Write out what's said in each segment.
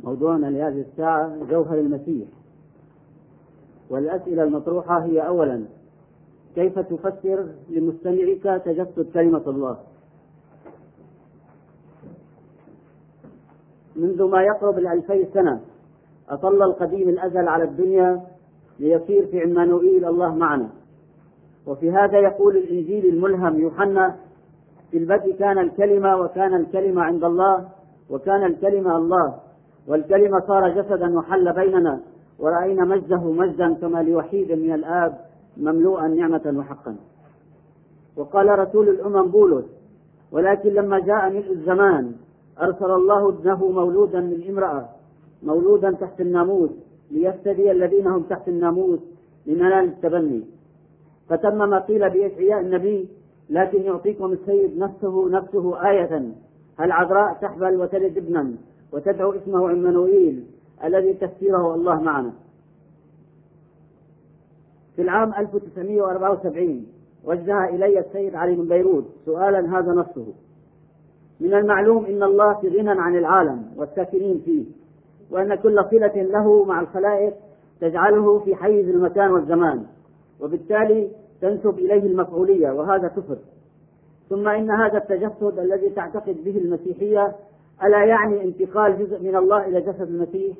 موضوعنا لهذه الساعة جوهر المسيح، والأسئلة المطروحة هي: أولا، كيف تفسر لمستمعك تجسد كلمة الله؟ منذ ما يقرب 2000 سنة أطل القديم الأزل على الدنيا ليصير في عمانوئيل الله معنا. وفي هذا يقول الإنجيل الملهم يوحنا: في البدء كان الكلمة، وكان الكلمة عند الله، وكان الكلمة الله، والكلمة صار جسدا وحل بيننا، ورأينا مجده مجدا كما لوحيد من الآب مملوءا نعمة وحقا. وقال رسول الأمم بولس: ولكن لما جاء ملء الزمان أرسل الله ابنه مولودا من امرأة، مولودا تحت الناموس، ليفتدي الذين هم تحت الناموس لننال التبني. فتم ما قيل بإشعياء النبي: لكن يعطيكم السيد نفسه آية، هل عذراء تحبل وتلد ابنا وتدعو اسمه عمانوئيل، الذي تفسيره الله معنا. في العام 1974 وجه إلي السيد علي من بيروت سؤالا هذا نصه: من المعلوم إن الله في غنى عن العالم والساكنين فيه، وأن كل صلة له مع الخلائق تجعله في حيز المكان والزمان، وبالتالي تنسب إليه المفعولية، وهذا كفر. ثم إن هذا التجسد الذي تعتقد به المسيحية ألا يعني انتقال جزء من الله إلى جسد المسيح؟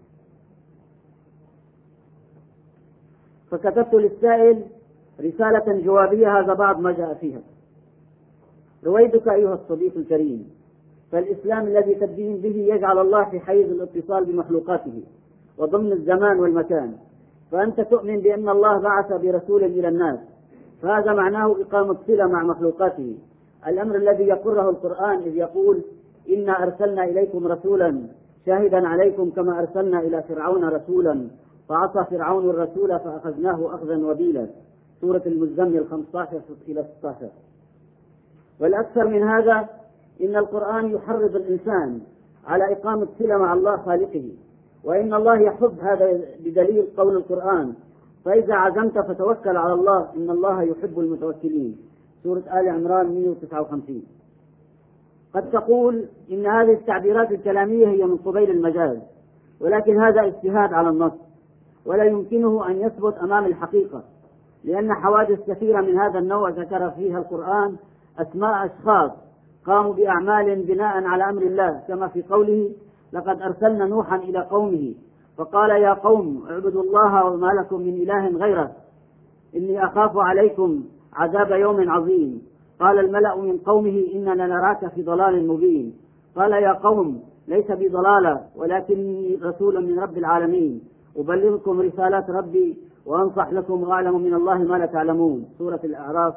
فكتبت للسائل رسالة جوابية، هذا بعض ما جاء فيها: رويدك أيها الصديق الكريم، فالإسلام الذي تدين به يجعل الله في حيز الاتصال بمخلوقاته وضمن الزمان والمكان، فأنت تؤمن بأن الله بعث برسول إلى الناس، فهذا معناه إقامة صلة مع مخلوقاته، الأمر الذي يقره القرآن إذ يقول: إنا أرسلنا إليكم رسولا شاهدا عليكم كما أرسلنا إلى فرعون رسولا فعصى فرعون الرسول فأخذناه أخذا وبيلا، سورة المزمل 15-16. والأكثر من هذا، إن القرآن يحرض الإنسان على إقامة صلة مع الله خالقه، وإن الله يحب هذا بدليل قول القرآن: فإذا عزمت فتوكل على الله إن الله يحب المتوكلين، سورة آل عمران 159. قد تقول إن هذه التعبيرات الكلامية هي من قبيل المجاز، ولكن هذا اجتهاد على النص، ولا يمكنه أن يثبت أمام الحقيقة، لأن حوادث كثيرة من هذا النوع ذكر فيها القرآن أسماء أشخاص قاموا بأعمال بناء على أمر الله، كما في قوله: لقد أرسلنا نوحا إلى قومه فقال يا قوم اعبدوا الله وما لكم من إله غيره إني أخاف عليكم عذاب يوم عظيم. قال الملأ من قومه إننا لنراك في ضلال مبين. قال يا قوم ليس بضلالة ولكني رسول من رب العالمين أبلغكم رسالات ربي وأنصح لكم وأعلم من الله ما لا تعلمون، سورة الأعراف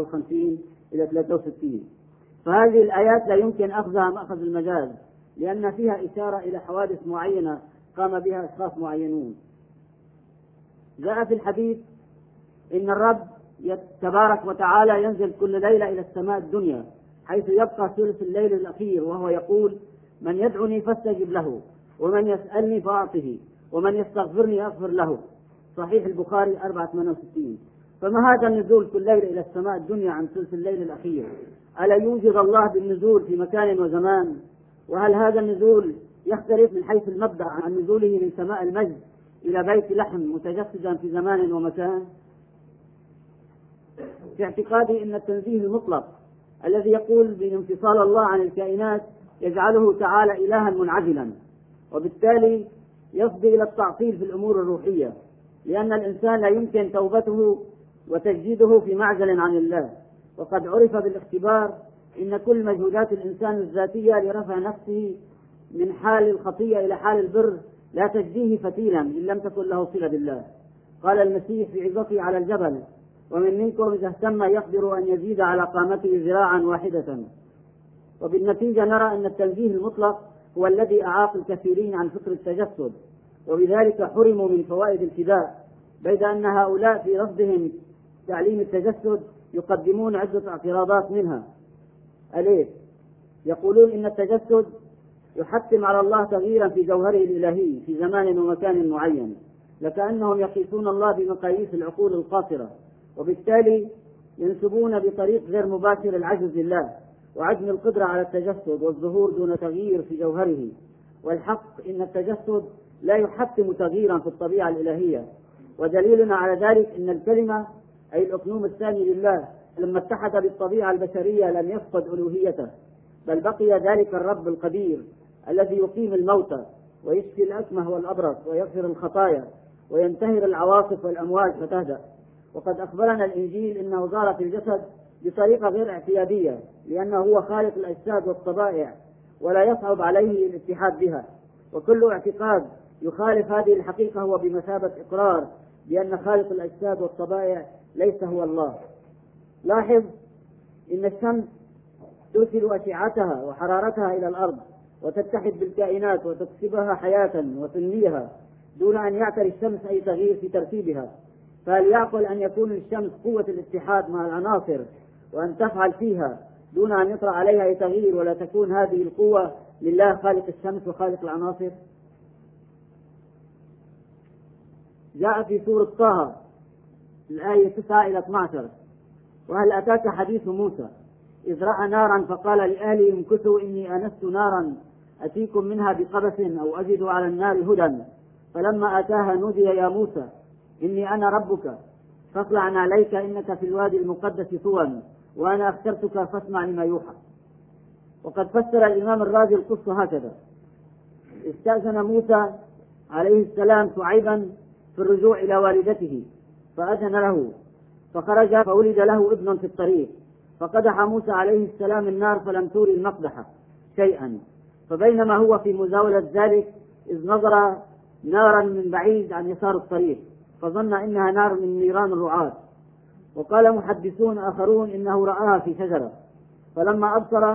59-63. فهذه الآيات لا يمكن أخذها مأخذ المجاز، لأن فيها إشارة إلى حوادث معينة قام بها أشخاص معينون. جاء في الحديث إن الرب تبارك وتعالى ينزل كل ليلة إلى السماء الدنيا حيث يبقى ثلث الليل الأخير، وهو يقول: من يدعني فاستجب له، ومن يسألني فأعطه، ومن يستغفرني أغفر له، صحيح البخاري 468. فما هذا النزول كل ليلة إلى السماء الدنيا عن ثلث الليل الأخير؟ ألا يوجد الله بالنزول في مكان وزمان؟ وهل هذا النزول يختلف من حيث المبدأ عن نزوله من سماء المجد إلى بيت لحم متجسدا في زمان ومكان؟ في اعتقادي أن التنزيه المطلق الذي يقول بانفصال الله عن الكائنات يجعله تعالى إلها منعزلا، وبالتالي يفضي إلى التعطيل في الأمور الروحية، لأن الإنسان لا يمكن توبته وتجديده في معزل عن الله. وقد عرف بالاختبار إن كل مجهودات الإنسان الذاتية لرفع نفسه من حال الخطية إلى حال البر لا تجديه فتيلا إن لم تكن له صلة بالله. قال المسيح في عظته على الجبل: ومن منكم إذا اهتم يقدر أن يزيد على قامته ذراعا واحدة. وبالنتيجة نرى أن التنزيه المطلق هو الذي أعاق الكثيرين عن فكر التجسد، وبذلك حرموا من فوائد الفداء، بيد أن هؤلاء في رفضهم تعليم التجسد يقدمون عدة اعتراضات منها: أليس يقولون إن التجسد يحتم على الله تغييرا في جوهره الإلهي في زمان ومكان معين، لكأنهم يقيسون الله بمقاييس العقول القاصرة، وبالتالي ينسبون بطريق غير مباشر العجز لله وعدم القدرة على التجسد والظهور دون تغيير في جوهره. والحق إن التجسد لا يحتم تغييرا في الطبيعة الإلهية، ودليلنا على ذلك أن الكلمة أي الأقنوم الثاني لله لما اتحد بالطبيعة البشرية لم يفقد ألوهيته، بل بقي ذلك الرب القدير الذي يقيم الموتى ويشفي الأكمه والأبرص ويغفر الخطايا وينتهر العواصف والأمواج فتهدأ. وقد أخبرنا الإنجيل أنه ظهر في الجسد بطريقة غير اعتيادية، لأنه هو خالق الأجساد والطبائع ولا يصعب عليه الاتحاد بها، وكل اعتقاد يخالف هذه الحقيقة هو بمثابة إقرار بأن خالق الأجساد والطبائع ليس هو الله. لاحظ إن الشمس ترسل أشعتها وحرارتها إلى الأرض وتتحد بالكائنات وتكسبها حياة وتنميها دون أن يعتري الشمس أي تغيير في ترتيبها، فهل يعقل أن يكون للشمس قوة الاتحاد مع العناصر وأن تفعل فيها دون أن يطرأ عليها أي تغيير، ولا تكون هذه القوة لله خالق الشمس وخالق العناصر؟ جاء في سورة طه الآية 9 إلى 12: وهل أتاك حديث موسى إذ رأى نارا فقال لأهله امكثوا إني آنست نارا أتيكم منها بقبس أو أجد على النار هدى، فلما أتاها نودي يا موسى إني أنا ربك فاخلع عليك إنك في الوادي المقدس طوى وأنا اخترتك فاسمع لما يوحى. وقد فسر الإمام الرازي القصة هكذا: استأذن موسى عليه السلام شعيبا في الرجوع إلى والدته فأذن له، فخرج فولد له ابن في الطريق، فقدح موسى عليه السلام النار فلم توري المقدحة شيئا، فبينما هو في مزاولة ذلك إذ نظر نارا من بعيد عن يسار الطريق فظن إنها نار من نيران الرعاة. وقال محدثون آخرون إنه رآها في شجرة، فلما أبصر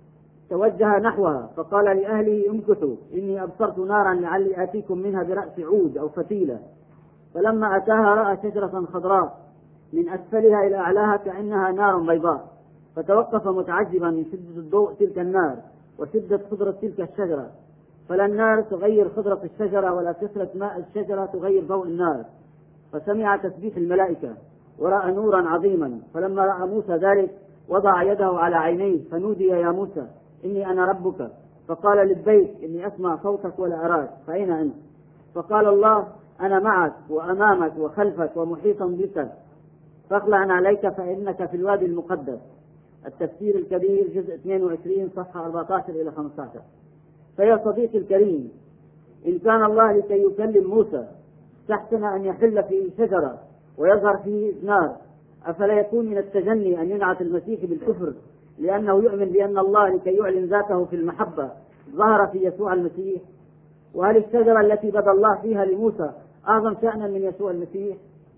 توجه نحوها فقال لأهله امكثوا إني أبصرت نارا لعلي آتيكم منها برأس عود أو فتيلة، فلما أتاها رأى شجرة خضراء من أسفلها إلى أعلاها كأنها نار بيضاء، فتوقف متعجبا من شدة الضوء تلك النار وشدة خضرة تلك الشجرة، فلا النار تغير خضرة الشجرة ولا كثرة ماء الشجرة تغير ضوء النار، فسمع تسبيح الملائكة ورأى نورا عظيما. فلما رأى موسى ذلك وضع يده على عينيه فنودي يا موسى إني أنا ربك، فقال لبيك إني أسمع صوتك ولا أراك فأين أنت؟ فقال الله أنا معك وأمامك وخلفك ومحيطا بك فاخلع عليك فإنك في الوادي المقدس. التفسير الكبير جزء 22 صفحة 14 إلى 15. فيا صديقي الكريم، إن كان الله لكي يكلم موسى استحسن أن يحل في شجرة ويظهر فيه نار، أفلا يكون من التجني أن ينعت المسيح بالكفر لأنه يؤمن بأن الله لكي يعلن ذاته في المحبة ظهر في يسوع المسيح؟ وهل الشجرة التي بدا الله فيها لموسى أعظم شأنا من يسوع المسيح؟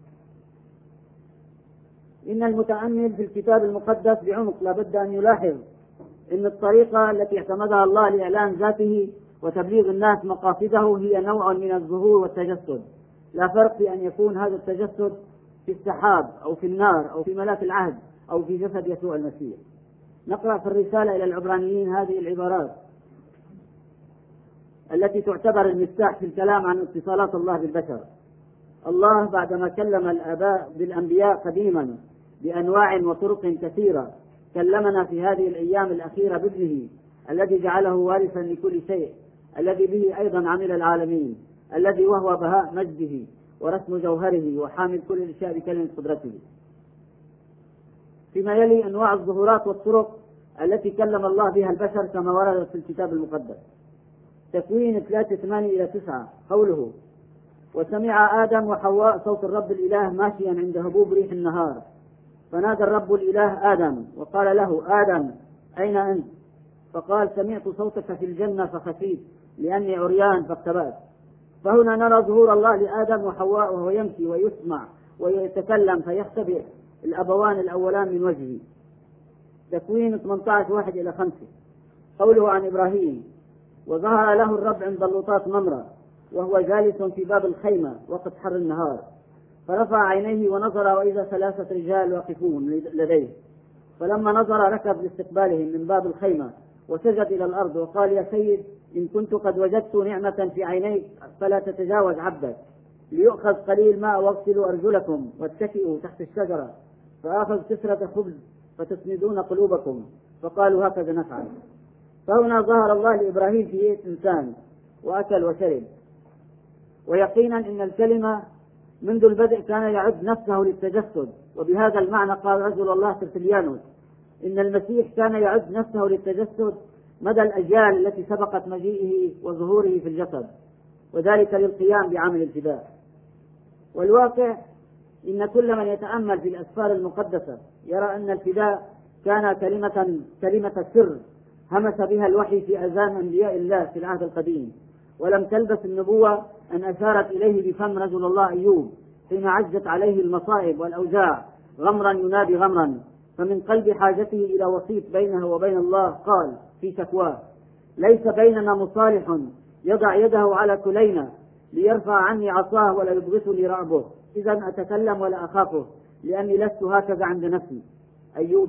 إن المتأمل في الكتاب المقدس بعمق لابد أن يلاحظ إن الطريقة التي اعتمدها الله لإعلان ذاته وتبليغ الناس مقاصده هي نوع من الظهور والتجسد. لا فرق في أن يكون هذا التجسد في السحاب أو في النار أو في ملاك العهد أو في جسد يسوع المسيح. نقرأ في الرسالة إلى العبرانيين هذه العبارات التي تعتبر المفتاح في الكلام عن اتصالات الله بالبشر. الله بعدما كلم الآباء بالأنبياء قديما بأنواع وطرق كثيرة كلمنا في هذه الأيام الأخيرة بابنه الذي جعله وارثا لكل شيء، الذي به أيضا عمل العالمين، الذي وهو بهاء مجده ورسم جوهره وحامل كل الأشياء بكلمة قدرته. فيما يلي أنواع الظهورات والطرق التي كلم الله بها البشر كما وردت في الكتاب المقدس. تكوين 3:8-9 قوله: وسمع آدم وحواء صوت الرب الإله ماشيا عند هبوب ريح النهار، فنادى الرب الإله آدم وقال له: آدم أين أنت؟ فقال: سمعت صوتك في الجنة فخشيت لأني عريان فاختبأت. فهنا نرى ظهور الله لآدم وحواء وهو يمشي ويسمع ويتكلم فيختبئ الأبوان الأولان من وجهه. تكوين 18:1-5 قوله عن إبراهيم: وظهر له الرب عند اللوطات ممرة وهو جالس في باب الخيمة وقت حر النهار، فرفع عينيه ونظر وإذا 3 رجال واقفون لديه، فلما نظر ركض لاستقبالهم من باب الخيمة وسجد إلى الأرض وقال: يا سيد، إن كنت قد وجدت نعمة في عينيك فلا تتجاوز عبدك، ليؤخذ قليل ماء واغسلوا أرجلكم واتكئوا تحت الشجرة، فأخذ كسرة خبز فتسندون قلوبكم، فقالوا هكذا نفعل. فهنا ظهر الله لإبراهيم في إنسان وأكل وشرب. ويقينا إن الكلمة منذ البدء كان يعد نفسه للتجسد، وبهذا المعنى قال رجل الله ترتليانوس إن المسيح كان يعد نفسه للتجسد مدى الأجيال التي سبقت مجيئه وظهوره في الجسد، وذلك للقيام بعمل الفداء. والواقع إن كل من يتأمل في الأسفار المقدسة يرى أن الفداء كان كلمة سر همس بها الوحي في أذان أنبياء الله في العهد القديم، ولم تلبس النبوة أن أشارت إليه بفم رجل الله أيوب حين عجت عليه المصائب والأوجاع غمرا ينادي غمرا، فمن قلب حاجته إلى وسيط بينه وبين الله قال في شكواه: ليس بيننا مصالح يضع يده على كلينا ليرفع عني عصاه ولا يبغثني رعبه، إذا أتكلم ولا أخافه لأني لست هكذا عند نفسي. أيوب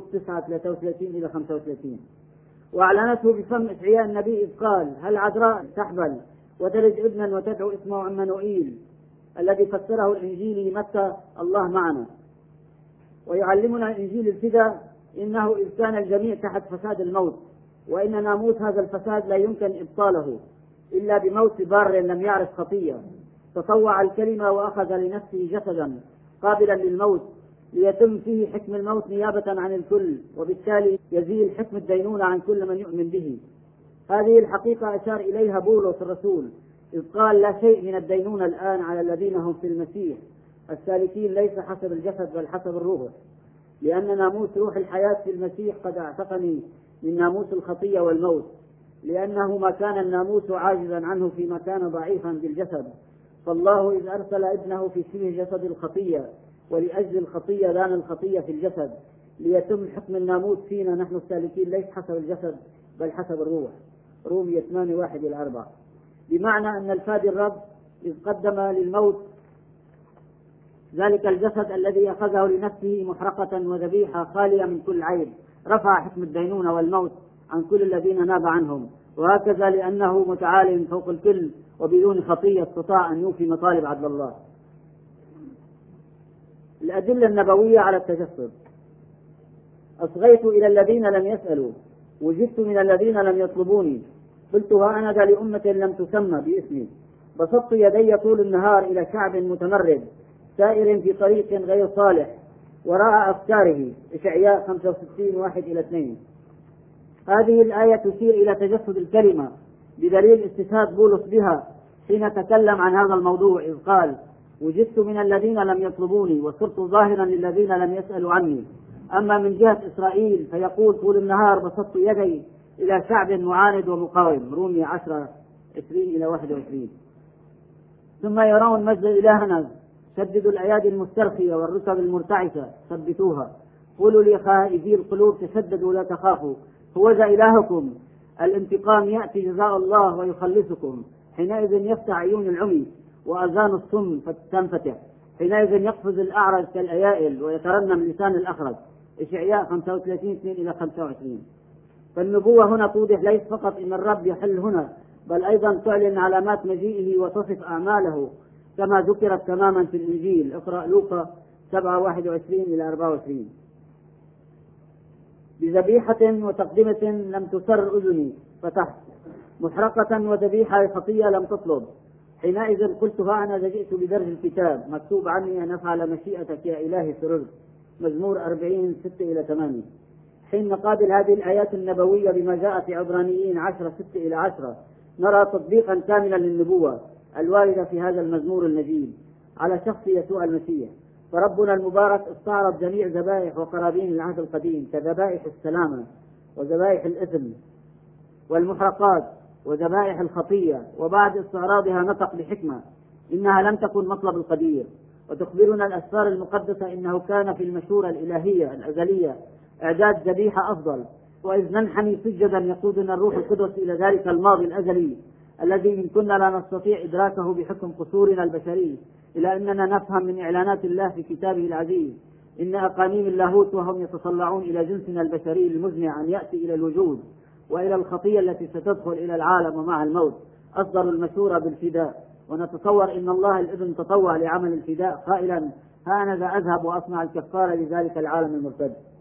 9:33-35. وأعلنته بفم إشعياء النبي إذ قال: هل عذراء تحبل وتلد ابنا وتدعو اسمه عمانوئيل، الذي فسره الإنجيل متى الله معنا. ويعلمنا الإنجيل الفداء إنه إذ كان الجميع تحت فساد الموت، وإن ناموس هذا الفساد لا يمكن إبطاله إلا بموت بار لم يعرف خطية، تطوع الكلمة وأخذ لنفسه جسدا قابلا للموت ليتم فيه حكم الموت نيابة عن الكل، وبالتالي يزيل حكم الدينونة عن كل من يؤمن به. هذه الحقيقة أشار إليها بولس الرسول إذ قال: لا شيء من الدينونة الآن على الذين هم في المسيح السالكين ليس حسب الجسد بل حسب الروح، لأن ناموس روح الحياة في المسيح قد اعتقني من ناموس الخطية والموت، لأنه ما كان الناموس عاجزا عنه فيما كان ضعيفا بالجسد، فالله إذ أرسل ابنه في شبه جسد الخطية ولأجل الخطية دان الخطية في الجسد ليتم حكم الناموس فينا نحن السالكين ليس حسب الجسد بل حسب الروح. رومية 8:1-4. بمعنى أن الفادي الرب إذ قدم للموت ذلك الجسد الذي أخذه لنفسه محرقة وذبيحة خالية من كل عيب، رفع حكم الدينونة والموت عن كل الذين ناب عنهم، وهكذا لأنه متعال فوق الكل وبدون خطية استطاع أن يوفي مطالب عدل الله. الأدلة النبوية على التجسد: أصغيت إلى الذين لم يسألوا، وجدت من الذين لم يطلبوني، قلت ها أنا ذا لأمة لم تسمى باسمي، بسطت يدي طول النهار إلى شعب متمرد سائر في طريق غير صالح وراء أفكاره. إشعياء 65:1-2. هذه الآية تشير إلى تجسد الكلمة بدليل استشهاد بولس بها حين تكلم عن هذا الموضوع إذ قال: وجدت من الذين لم يطلبوني وصرت ظاهرا للذين لم يسألوا عني. أما من جهة إسرائيل فيقول طول النهار بسطت يدي إلى شعب معاند ومقاوم. رومية 10:20-21. ثم يرون مجد إلهنا: شددوا الأيادي المسترخية والركب المرتعشة ثبتوها، قولوا لخائفي القلوب تشددوا لا تخافوا، هو ذا إلهكم الانتقام يأتي جزاء الله ويخلصكم. حينئذ يفتح عيون العمي وأذان الصم تنفتح، حينئذ يقفز الأعرج كالأيائل ويترنم لسان الأخرج. إشعياء 35:2-25. فالنبوة هنا توضح ليس فقط إن الرب يحل هنا، بل أيضا تعلن علامات مجيئه وتصف أعماله كما ذكرت تماما في الإنجيل. اقرأ لوقا 7:21-24. بذبيحة وتقدمة لم تسر أذني فتحت، محرقة وذبيحة خطية لم تطلب. حينئذ قلت ها أنا جئت بدرج الكتاب، مكتوب عني أن أفعل مشيئتك يا إلهي سررت. مزمور 40:6-8. حين نقابل هذه الآيات النبوية بما جاء في عبرانيين 10:6-10 نرى تطبيقا كاملا للنبوة الواردة في هذا المزمور المجيد على شخص يسوع المسيح. فربنا المبارك استعرض جميع ذبائح وقرابين العهد القديم كذبائح السلامة وذبائح الإثم والمحرقات وذبائح الخطية، وبعد استعراضها نطق بحكمة إنها لم تكن مطلب القدير. وتخبرنا الأسفار المقدسة إنه كان في المشورة الإلهية الأزلية إعداد ذبيحة أفضل، وإذ ننحني سجدا يقودنا الروح القدس إلى ذلك الماضي الأزلي الذي إن كنا لا نستطيع إدراكه بحكم قصورنا البشري، إلى أننا نفهم من إعلانات الله في كتابه العزيز إن أقانيم اللاهوت وهم يتطلعون إلى جنسنا البشري المزمع أن يأتي إلى الوجود وإلى الخطية التي ستدخل إلى العالم ومع الموت أصدروا المشورة بالفداء. ونتصور إن الله الابن تطوع لعمل الفداء قائلا: ها أنا ذا أذهب وأصنع الكفارة لذلك العالم المرتد.